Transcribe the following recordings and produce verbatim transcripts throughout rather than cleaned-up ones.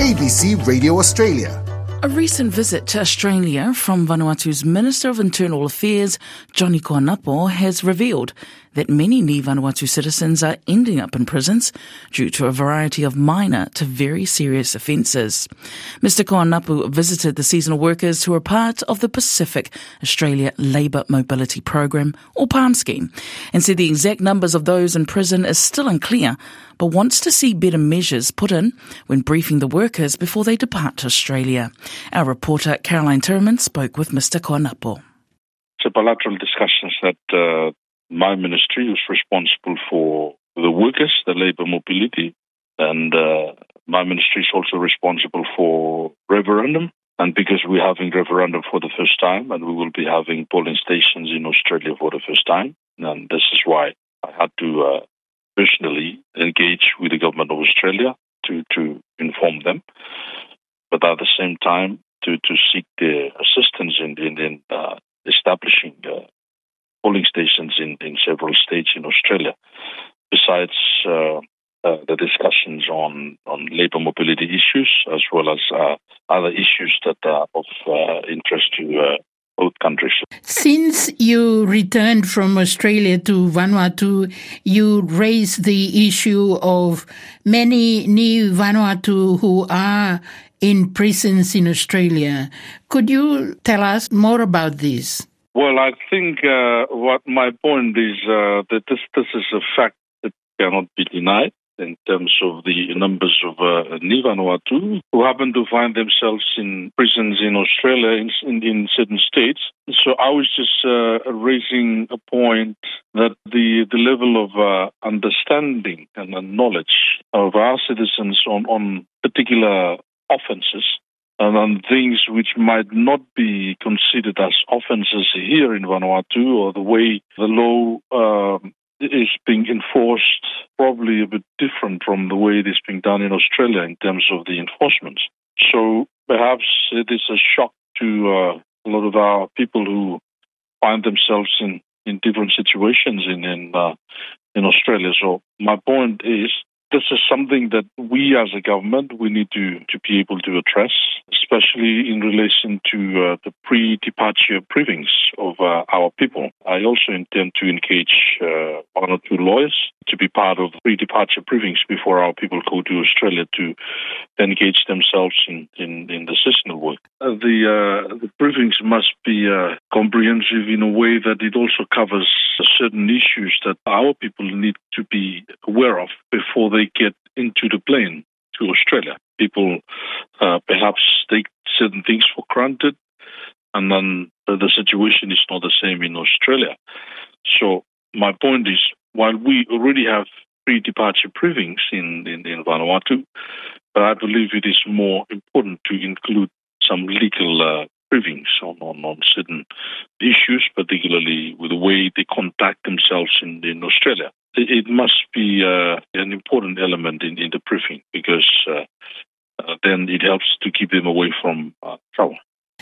A B C Radio Australia. A recent visit to Australia from Vanuatu's Minister of Internal Affairs, Johnny Koanapo, has revealed that many Ni Vanuatu citizens are ending up in prisons due to a variety of minor to very serious offences. Mister Koanapo visited the seasonal workers who are part of the Pacific Australia Labour Mobility Program, or PALM scheme, and said the exact numbers of those in prison is still unclear, but wants to see better measures put in when briefing the workers before they depart to Australia. Our reporter Caroline Turman spoke with Mister Koanapo. It's a bilateral discussions that uh, my ministry is responsible for the workers, the labour mobility, and uh, my ministry is also responsible for referendum. And because we're having referendum for the first time, and we will be having polling stations in Australia for the first time, and this is why I had to uh, personally engage with the government of Australia to, to inform them, but at the same time to, to seek their assistance in, in, in uh, establishing uh, polling stations in, in several states in Australia, besides uh, uh, the discussions on, on labour mobility issues, as well as uh, other issues that are of uh, interest to uh, both countries. Since you returned from Australia to Vanuatu, you raised the issue of many Ni Vanuatu who are in prisons in Australia. Could you tell us more about this? Well, I think uh, what my point is uh, that this, this is a fact that cannot be denied in terms of the numbers of uh, Ni Vanuatu who happen to find themselves in prisons in Australia in, in, in certain states. So I was just uh, raising a point that the the level of uh, understanding and uh, knowledge of our citizens on, on particular offences and on things which might not be considered as offences here in Vanuatu, or the way the law uh, is being enforced, probably a bit different from the way it is being done in Australia in terms of the enforcement. So perhaps it is a shock to uh, a lot of our people who find themselves in, in different situations in in, uh, in Australia. So my point is, this is something that we as a government, we need to, to be able to address, especially in relation to uh, the pre-departure briefings of uh, our people. I also intend to engage uh, one or two lawyers to be part of pre-departure briefings before our people go to Australia to engage themselves in, in, in the seasonal work. Uh, the, uh, the briefings must be uh, comprehensive in a way that it also covers certain issues that our people need to be aware of before they get into the plane to Australia. People uh, perhaps take certain things for granted, and then the, the situation is not the same in Australia. So my point is, while we already have pre-departure briefings in, in, in Vanuatu, but I believe it is more important to include some legal uh, briefings on, on, on certain issues, particularly with the way they conduct themselves in, in Australia. It must be uh, an important element in, in the briefing, because uh, uh, then it helps to keep them away from uh, trouble.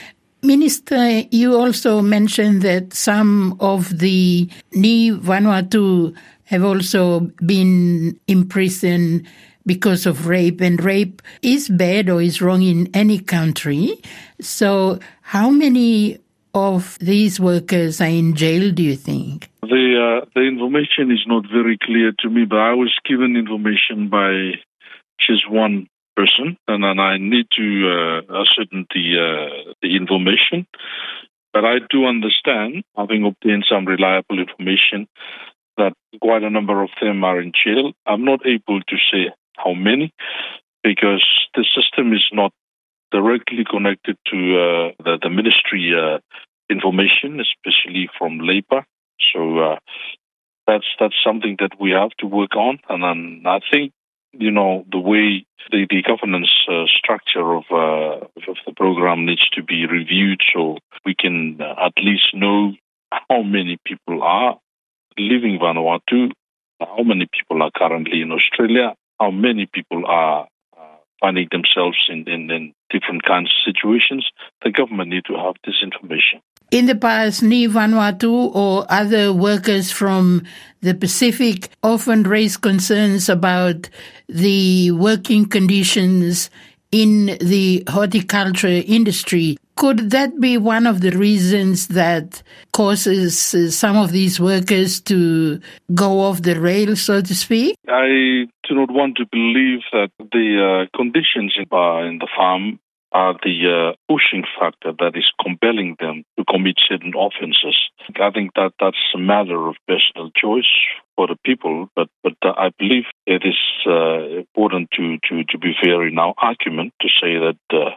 Minister, you also mentioned that some of the Ni Vanuatu have also been imprisoned because of rape, and rape is bad or is wrong in any country. So how many of these workers are in jail, do you think? The uh, the information is not very clear to me, but I was given information by just one person, and then I need to uh, ascertain the, uh, the information. But I do understand, having obtained some reliable information, that quite a number of them are in jail. I'm not able to say how many, because the system is not directly connected to uh, the, the ministry uh, information, especially from Labour. So uh, that's that's something that we have to work on. And then I think, you know, the way the, the governance uh, structure of, uh, of the program needs to be reviewed, so we can uh, at least know how many people are living in Vanuatu, how many people are currently in Australia, how many people are uh, finding themselves in, in, in different kinds of situations. The government need to have this information. In the past, Ni Vanuatu or other workers from the Pacific often raise concerns about the working conditions in the horticulture industry. Could that be one of the reasons that causes uh, some of these workers to go off the rails, so to speak? I do not want to believe that the uh, conditions in, uh, in the farm are the uh, pushing factor that is compelling them to commit certain offences. I think that that's a matter of personal choice for the people, but but uh, I believe it is uh, important to, to, to be fair in our argument to say that uh,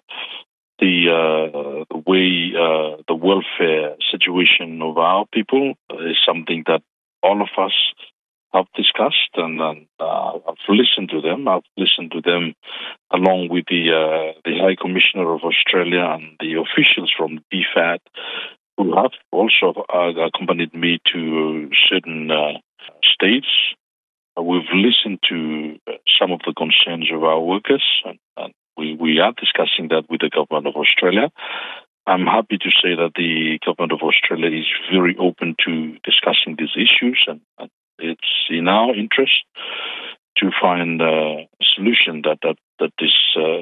the uh, the way uh, the welfare situation of our people is something that all of us have discussed, and, and uh, I've listened to them. I've listened to them along with the uh, the High Commissioner of Australia and the officials from D FAT, who have also uh, accompanied me to certain uh, states. Uh, we've listened to some of the concerns of our workers, and, and we, we are discussing that with the Government of Australia. I'm happy to say that the Government of Australia is very open to discussing these issues, and, and it's in our interest to find a solution that that that is uh,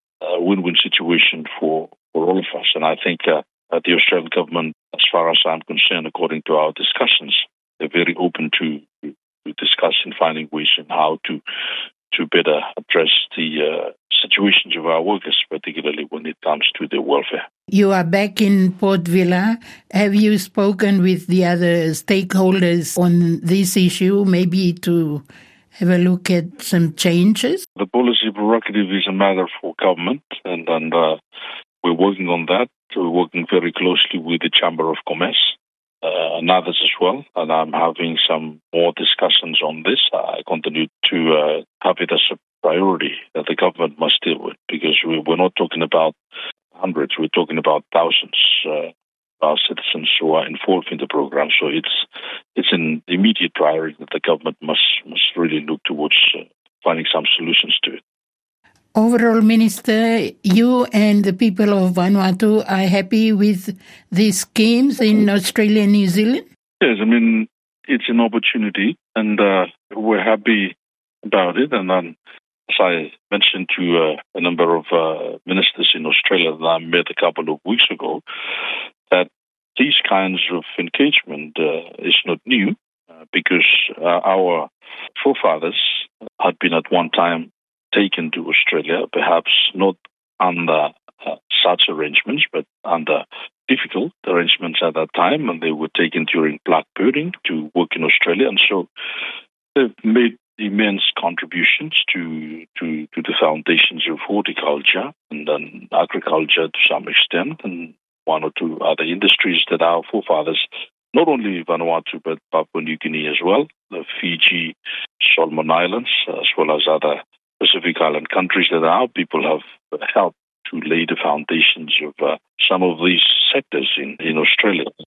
a win-win situation for, for all of us. And I think uh, that the Australian government, as far as I'm concerned, according to our discussions, they're very open to, to discuss and finding ways in how to to better address the uh, situations of our workers, particularly when it comes to their welfare. You are back in Port Vila. Have you spoken with the other stakeholders on this issue, maybe to have a look at some changes? The policy prerogative is a matter for government, and, and uh, we're working on that. We're working very closely with the Chamber of Commerce uh, and others as well, and I'm having some more discussions on this. I continue to uh, have it as a priority that the government must deal with, because we, we're not talking about hundreds, we're talking about thousands uh, of our citizens who are involved in the program. So it's it's an immediate priority that the government must must really look towards uh, finding some solutions to it. Overall, Minister, you and the people of Vanuatu are happy with these schemes in Australia and New Zealand? Yes, I mean, it's an opportunity, and uh, we're happy about it. And then, as I mentioned to uh, a number of uh, ministers in Australia that I met a couple of weeks ago, that these kinds of engagement uh, is not new, uh, because uh, our forefathers had been at one time taken to Australia, perhaps not under uh, such arrangements, but under difficult arrangements at that time, and they were taken during blackbirding to work in Australia. And so they've made immense contributions to, to, to the foundations of horticulture and then agriculture to some extent, and one or two other industries that our forefathers, not only Vanuatu, but Papua New Guinea as well, the Fiji, Solomon Islands, as well as other Pacific Island countries, that our people have helped to lay the foundations of uh, some of these sectors in, in Australia.